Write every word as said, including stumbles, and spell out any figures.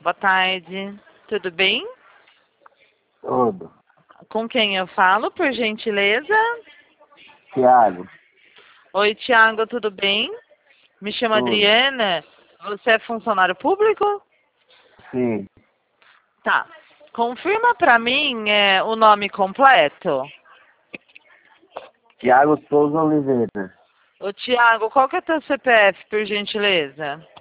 Boa tarde. Tudo bem? Tudo. Com quem eu falo, por gentileza? Tiago. Oi, Tiago, tudo bem? Me chamo Tudo. Adriana. Você é funcionário público? Sim. Tá. Confirma pra mim é, o nome completo. Tiago Souza Oliveira. Ô, Tiago, qual que é teu C P F, por gentileza?